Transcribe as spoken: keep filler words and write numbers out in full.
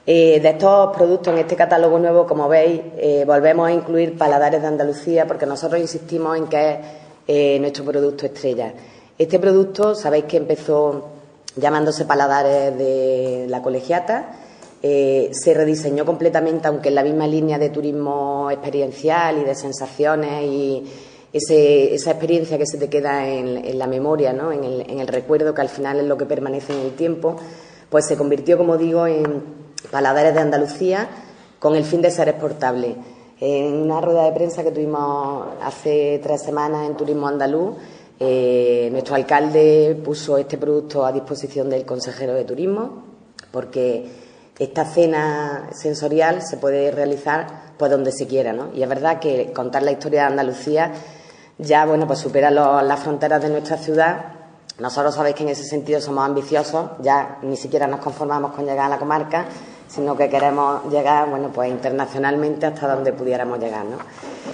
Eh, de estos productos, en este catálogo nuevo, como veis, eh, volvemos a incluir Paladares de Andalucía, porque nosotros insistimos en que es eh, nuestro producto estrella. Este producto, sabéis que empezó llamándose Paladares de la Colegiata, eh, se rediseñó completamente, aunque en la misma línea de turismo experiencial y de sensaciones y ese, esa experiencia que se te queda en, en la memoria, ¿no? en, el, en el recuerdo, que al final es lo que permanece en el tiempo, pues se convirtió, como digo, en Paladares de Andalucía, con el fin de ser exportable. En una rueda de prensa que tuvimos hace tres semanas en Turismo Andaluz, eh, nuestro alcalde puso este producto a disposición del consejero de Turismo, porque esta cena sensorial se puede realizar pues donde se quiera, ¿no? Y es verdad que contar la historia de Andalucía ya, bueno, pues supera los, las fronteras de nuestra ciudad. Nosotros sabéis que en ese sentido somos ambiciosos, ya ni siquiera nos conformamos con llegar a la comarca, sino que queremos llegar, bueno, pues internacionalmente hasta donde pudiéramos llegar, ¿no?